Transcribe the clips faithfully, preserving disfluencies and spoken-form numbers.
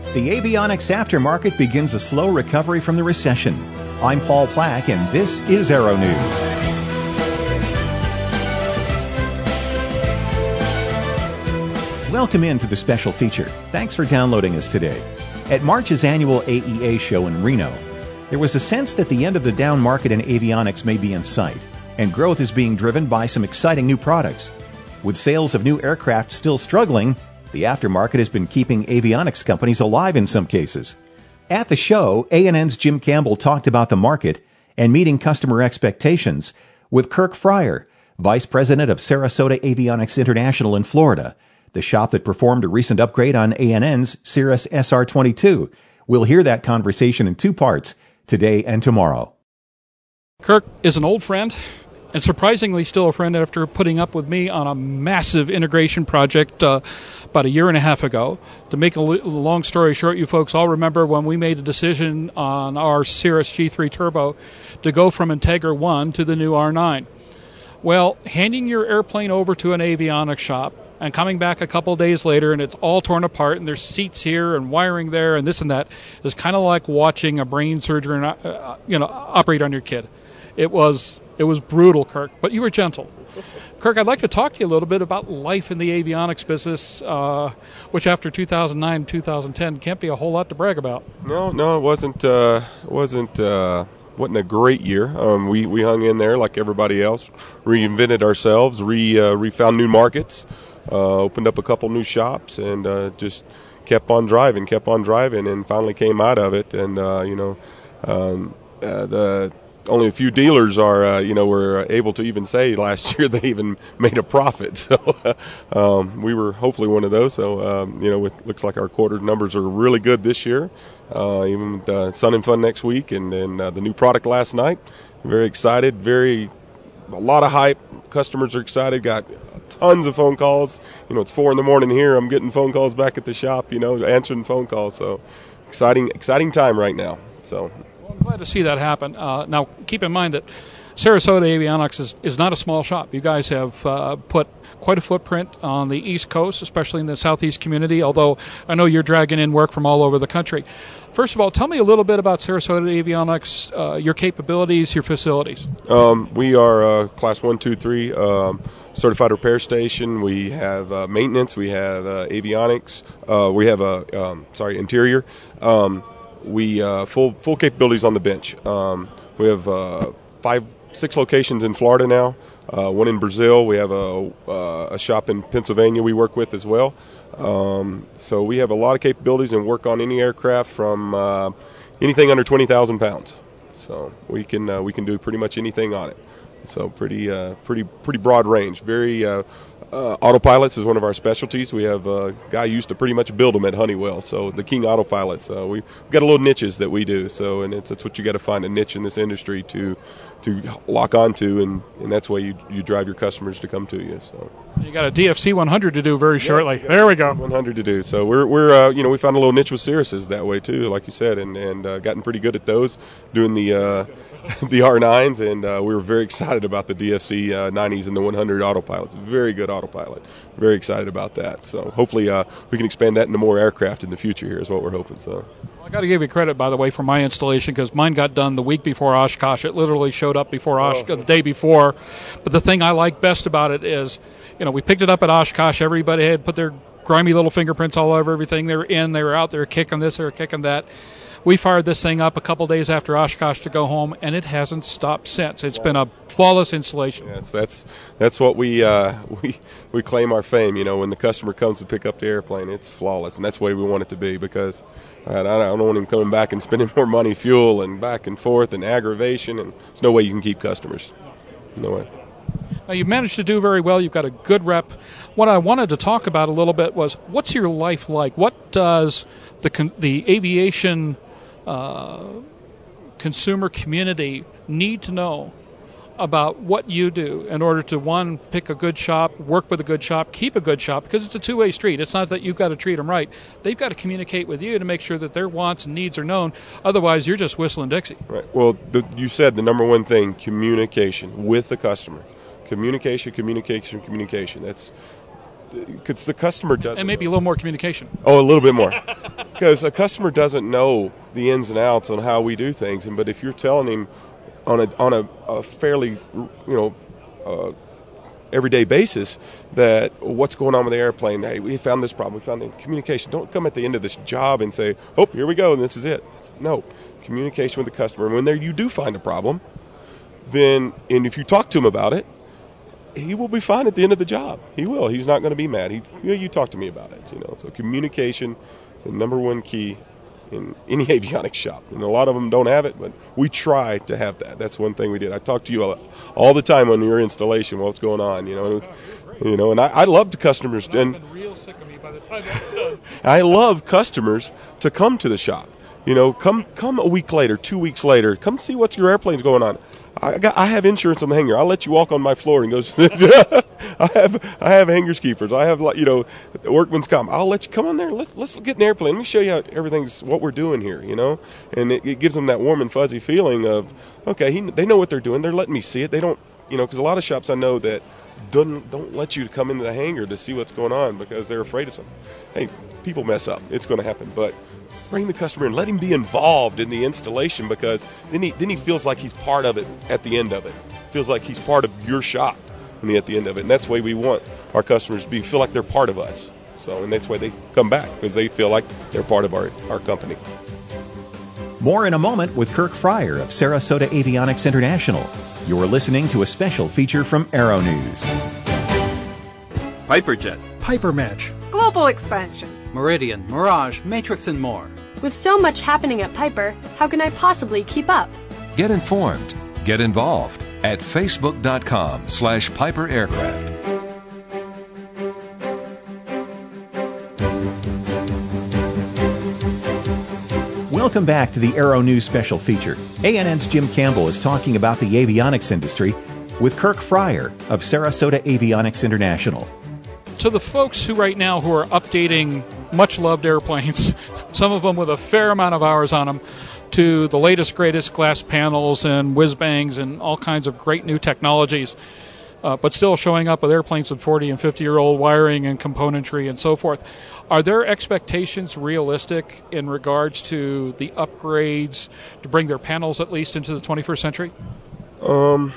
The avionics aftermarket begins a slow recovery from the recession. I'm Paul Plack, and this is Aero News. Welcome into the special feature. Thanks for downloading us today. At March's annual A E A show in Reno, there was a sense that the end of the down market in avionics may be in sight, and growth is being driven by some exciting new products. With sales of new aircraft still struggling, the aftermarket has been keeping avionics companies alive in some cases. At the show, A and N's Jim Campbell talked about the market and meeting customer expectations with Kirk Fryer, Vice President of Sarasota Avionics International in Florida, the shop that performed a recent upgrade on A and N's Cirrus S R twenty-two. We'll hear that conversation in two parts, today and tomorrow. Kirk is an old friend, and surprisingly still a friend after putting up with me on a massive integration project uh, about a year and a half ago. To make a l- long story short, you folks all remember when we made a decision on our Cirrus G three Turbo to go from Integra one to the new R nine. Well, handing your airplane over to an avionics shop and coming back a couple of days later and it's all torn apart and there's seats here and wiring there and this and that is kind of like watching a brain surgeon uh, you know, operate on your kid. It was it was brutal, Kirk, but you were gentle. Kirk, I'd like to talk to you a little bit about life in the avionics business, uh, which after two thousand nine, two thousand ten can't be a whole lot to brag about. No, no, it wasn't. Uh, wasn't uh, wasn't a great year. Um, we we hung in there like everybody else, reinvented ourselves, re uh, refound new markets, uh, opened up a couple new shops, and uh, just kept on driving, kept on driving, and finally came out of it. And uh, you know, um, uh, the only a few dealers are, uh, you know, were able to even say last year they even made a profit. So um, we were hopefully one of those. So, um, you know, it looks like our quarter numbers are really good this year, uh, even with uh, Sun and Fun next week and, and uh, the new product last night. Very excited, very, a lot of hype. Customers are excited, got tons of phone calls. You know, it's four in the morning here. I'm getting phone calls back at the shop, you know, answering phone calls. So exciting, exciting time right now. So. I'm glad to see that happen. Uh, now, keep in mind that Sarasota Avionics is, is not a small shop. You guys have uh, put quite a footprint on the East Coast, especially in the Southeast community, although I know you're dragging in work from all over the country. First of all, tell me a little bit about Sarasota Avionics, uh, your capabilities, your facilities. Um, we are uh, Class one, two, three um, certified repair station. We have uh, maintenance. We have uh, avionics. Uh, we have a, um, sorry, interior. Um, We uh, full full capabilities on the bench. Um, we have uh, five, six locations in Florida now. Uh, one in Brazil. We have a uh, a shop in Pennsylvania we work with as well. Um, so we have a lot of capabilities and work on any aircraft from uh, anything under twenty thousand pounds. So we can uh, we can do pretty much anything on it. So pretty uh, pretty pretty broad range. Very uh, uh, autopilots is one of our specialties. We have a guy used to pretty much build them at Honeywell. So the King autopilots. Uh, we we've got a little niches that we do. So and it's that's what you got to find, a niche in this industry to to lock onto, and, and that's why you you drive your customers to come to you. So you got a D F C one hundred to do very yes, shortly. There we go. one hundred to do. So we're we're uh, you know we found a little niche with Cirruses that way too, like you said, and and uh, gotten pretty good at those, doing the. Uh, the R nines, and uh, we were very excited about the D F C uh, nineties and the one hundred autopilots. Very good autopilot. Very excited about that. So hopefully uh, we can expand that into more aircraft in the future here is what we're hoping. So well, I got to give you credit, by the way, for my installation, because mine got done the week before Oshkosh. It literally showed up before Oshkosh, oh. the day before. But the thing I like best about it is, you know, we picked it up at Oshkosh. Everybody had put their grimy little fingerprints all over everything. They were in, they were out, they were kicking this, they were kicking that. We fired this thing up a couple days after Oshkosh to go home, and it hasn't stopped since. It's been a flawless installation. Yes, that's that's what we uh, we we claim our fame. You know, when the customer comes to pick up the airplane, it's flawless, and that's the way we want it to be. Because I don't want him coming back and spending more money, fuel, and back and forth, and aggravation. And there's no way you can keep customers. No way. Now, you've managed to do very well. You've got a good rep. What I wanted to talk about a little bit was, what's your life like? What does the con- the aviation Uh, consumer community need to know about what you do in order to, one, pick a good shop, work with a good shop, keep a good shop, because it's a two-way street. It's not that you've got to treat them right. They've got to communicate with you to make sure that their wants and needs are known. Otherwise, you're just whistling Dixie. Right. Well, the, you said the number one thing, communication with the customer. Communication, communication, communication. That's because the customer doesn't. And maybe a little more communication. Oh, a little bit more. Because a customer doesn't know the ins and outs on how we do things. And but if you're telling him on a on a, a fairly, you know, uh, everyday basis that what's going on with the airplane, hey, we found this problem, we found the communication. Don't come at the end of this job and say, oh, here we go, and this is it. No, communication with the customer. And when there you do find a problem, then, and if you talk to him about it, he will be fine at the end of the job. He will. He's not going to be mad. He, you know, you talk to me about it. You know, so communication is the number one key in any avionics shop. And a lot of them don't have it, but we try to have that. That's one thing we did. I talk to you all, all the time on your installation. What's going on? You know, you know, and I, I love the customers. And I've been real sick of me by the time that's done. I love customers to come to the shop. You know, come come a week later, two weeks later, come see what's your airplane's going on. I got, I have insurance on the hangar. I'll let you walk on my floor and go. I have I have hangars keepers. I have, you know, workman's comp. I'll let you come on there. Let's let's get an airplane. Let me show you how everything's what we're doing here. You know, and it, it gives them that warm and fuzzy feeling of okay, he, they know what they're doing. They're letting me see it. They don't, you know, because a lot of shops I know that don't don't let you come into the hangar to see what's going on because they're afraid of something. Hey, people mess up. It's going to happen, but bring the customer in, let him be involved in the installation because then he then he feels like he's part of it at the end of it. Feels like he's part of your shop when he at the end of it. And that's the way we want our customers to be, feel like they're part of us. So, and that's why they come back because they feel like they're part of our, our company. More in a moment with Kirk Fryer of Sarasota Avionics International. You're listening to a special feature from Aero News. Piperjet, Piper Match, Global Expansion, Meridian, Mirage, Matrix, and more. With so much happening at Piper, how can I possibly keep up? Get informed. Get involved at facebook.com slash Piper Aircraft. Welcome back to the Aero News special feature. A N N's Jim Campbell is talking about the avionics industry with Kirk Fryer of Sarasota Avionics International. To the folks who right now who are updating much-loved airplanes, some of them with a fair amount of hours on them, to the latest, greatest glass panels and whiz-bangs and all kinds of great new technologies, uh, but still showing up with airplanes with forty and fifty-year-old wiring and componentry and so forth. Are their expectations realistic in regards to the upgrades to bring their panels at least into the twenty-first century? Um,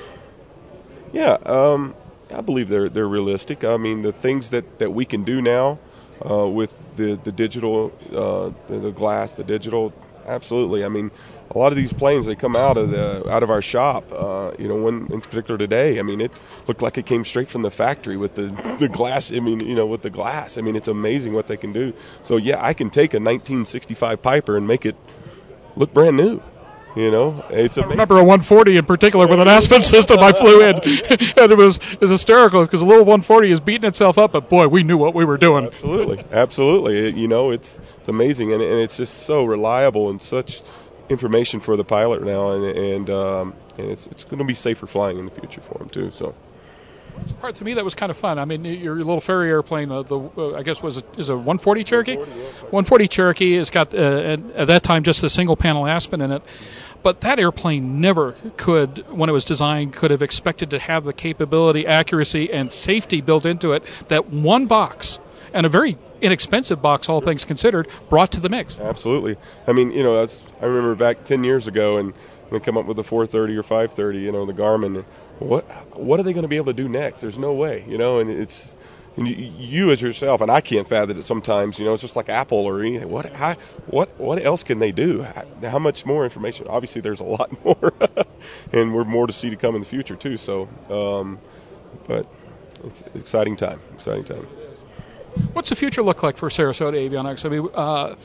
yeah, um, I believe they're they're realistic. I mean, the things that, that we can do now uh, with the the digital, uh, the, the glass, the digital, absolutely. I mean, a lot of these planes they come out of the out of our shop. Uh, you know, one in particular today. I mean, it looked like it came straight from the factory with the the glass. I mean, you know, with the glass. I mean, it's amazing what they can do. So yeah, I can take a nineteen sixty-five Piper and make it look brand new. You know, it's amazing. I remember a one forty in particular with an Aspen system I flew in, and it was it was hysterical because the little one forty is beating itself up, but boy, we knew what we were doing. Absolutely, absolutely. It, you know, it's it's amazing, and, and it's just so reliable and such information for the pilot now, and and um, and it's it's going to be safer flying in the future for them too. So. The part to me that was kind of fun. I mean, your little ferry airplane, the, the uh, I guess was a, is a one forty Cherokee. one forty, yeah. one forty Cherokee has got uh, at, at that time just a single panel Aspen in it, but that airplane never could, when it was designed, could have expected to have the capability, accuracy, and safety built into it that one box, and a very inexpensive box, all things considered, brought to the mix. Absolutely. I mean, you know, that's, I remember back ten years ago, and they come up with the four thirty or five thirty, you know, the Garmin. What what are they going to be able to do next? There's no way, you know, and it's and you, you as yourself, and I can't fathom it sometimes, you know, it's just like Apple or anything. What how, what what else can they do? How, how much more information? Obviously, there's a lot more, and we're more to see to come in the future too. So, um, but it's an exciting time, exciting time. What's the future look like for Sarasota Avionics? I mean, uh,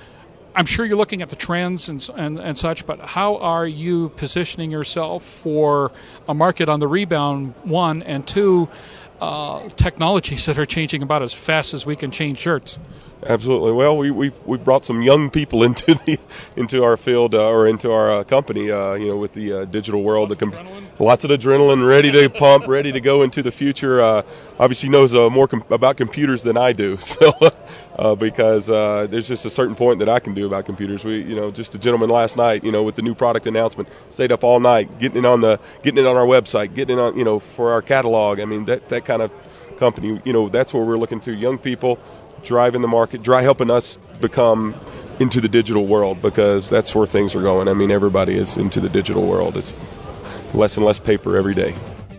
I'm sure you're looking at the trends and, and and such, but how are you positioning yourself for a market on the rebound, one, and two, uh, technologies that are changing about as fast as we can change shirts? Absolutely. Well, we, we've we've brought some young people into the into our field uh, or into our uh, company. Uh, you know, with the uh, digital world, lots, the com- of lots of adrenaline, ready to pump, ready to go into the future. Uh, obviously, knows uh, more com- about computers than I do. So, uh, because uh, there's just a certain point that I can do about computers. We, you know, just a gentleman last night, you know, with the new product announcement, stayed up all night, getting it on the getting it on our website, getting it on, you know, for our catalog. I mean, that that kind of company. You know, that's where we're looking to young people driving the market, dry helping us become into the digital world, because that's where things are going. I mean, everybody is into the digital world. It's less and less paper every day.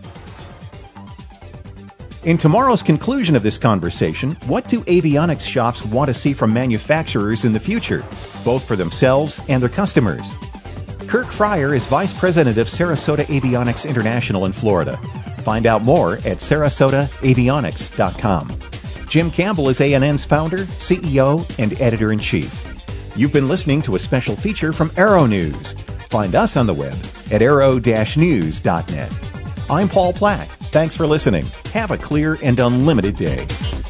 In tomorrow's conclusion of this conversation, what do avionics shops want to see from manufacturers in the future, both for themselves and their customers? Kirk Fryer is Vice President of Sarasota Avionics International in Florida. Find out more at sarasota avionics dot com. Jim Campbell is A N N's founder, C E O, and editor-in-chief. You've been listening to a special feature from Aero News. Find us on the web at aero dash news dot net. I'm Paul Plack. Thanks for listening. Have a clear and unlimited day.